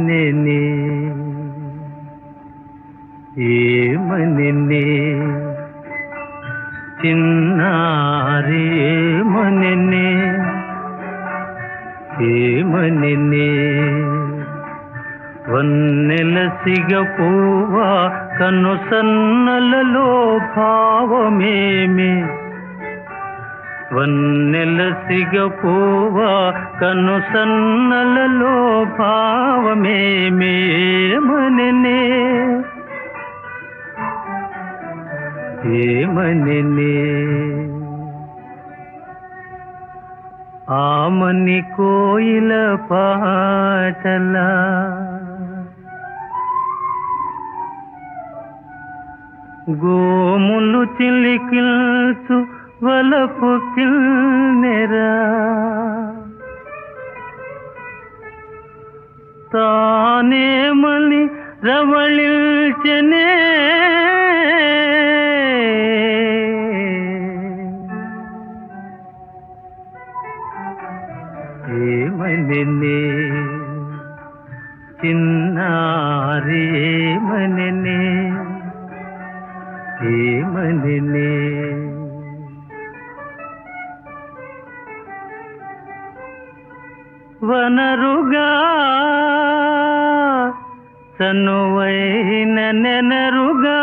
ఏమనెనే ఏమనెనే చిన్నారి ఏమనెనే ఏమనెనే వన్నెల సిగపువ్వా కన్ను సన్నలలో భావమేమి వన్నెల సిగపువ్వా కన్ను సన్నలలో భావమేమి ఏమనెనే ఏమనెనే ఆమని కోయిల పాటలా గోములు చిలికిల్చు వలపు కిన్నెరా తానేమని రవళిల్చెనే ఏమనెనే చిన్నారి ఏమనెనే ఏమనెనే వనరుగా చనువైన నెనరుగా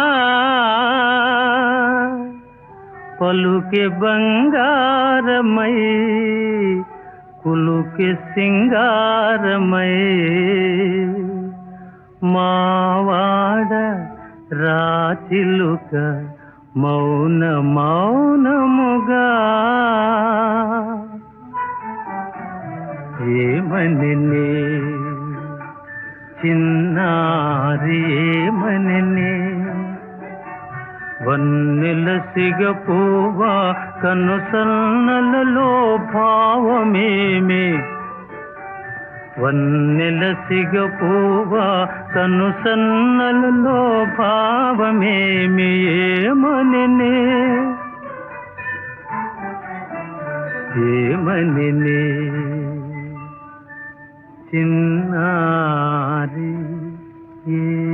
పలుకే బంగారమై కులుకే సింగారమై మావాడ రాచిలుక మౌన మౌనముగా ఏమనెనే చిన్నారి ఏమనెనే వన్నెల సిగపువ్వా కన్ను సన్నలలో భావమేమి వన్నెల సిగపువ్వా కన్ను సన్నలలో భావమేమి ఏమనెనే ఏమనెనే చిన్నారి